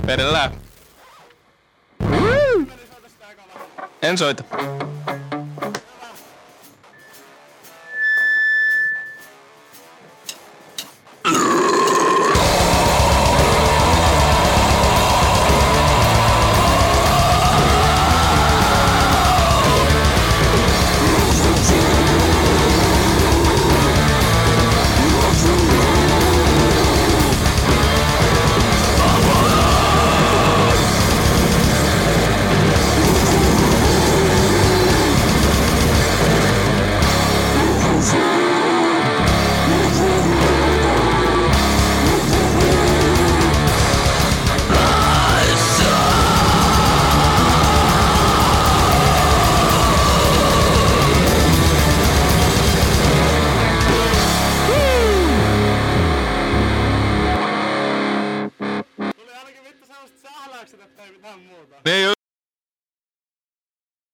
Perellään. En soita. Tuli ainakin vittu semmoset sähläykset, että ei mitään muuta. Ne ei